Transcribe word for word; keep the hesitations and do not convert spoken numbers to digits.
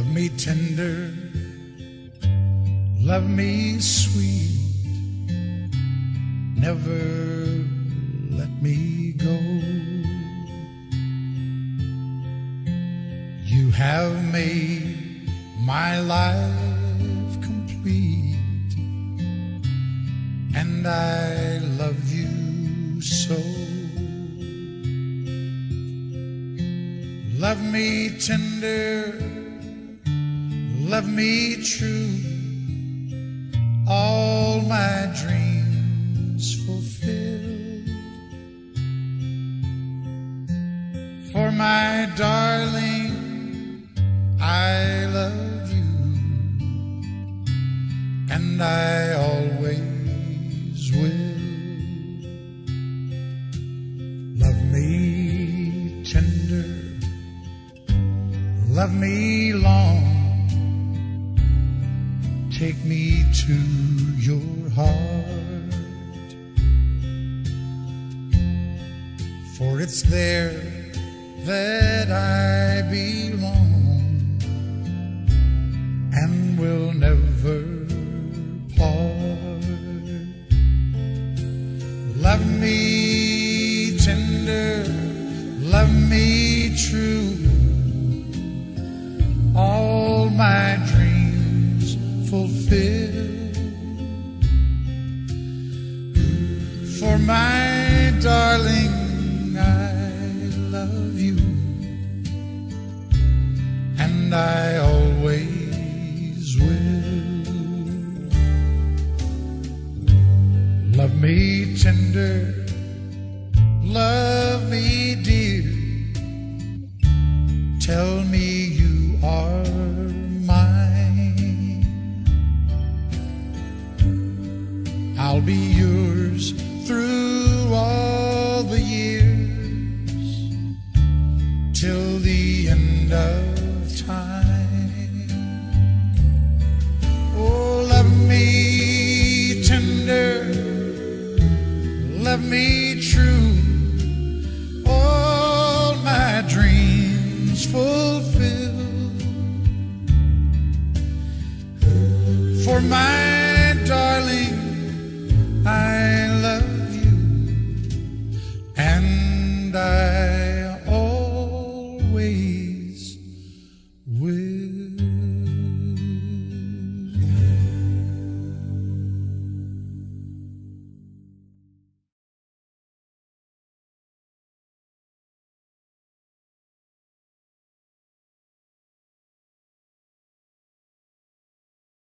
Love me tender, love me sweet, never let me go. You have made my life complete, and I love you so. Love me tender, love me true, all my dreams fulfilled. For my darling, I love you, and I always will. Love me tender, love me long, take me to your heart, for it's there that I belong and will never part. Love me tender, love me true, all my dreams fulfill. For my darling, I love you, and I always will. Love me tender, love me dear, tell me you are mine. I'll be yours through all the years, till the end of time. Oh, love me tender, love me true, all my dreams fulfill. For my darling,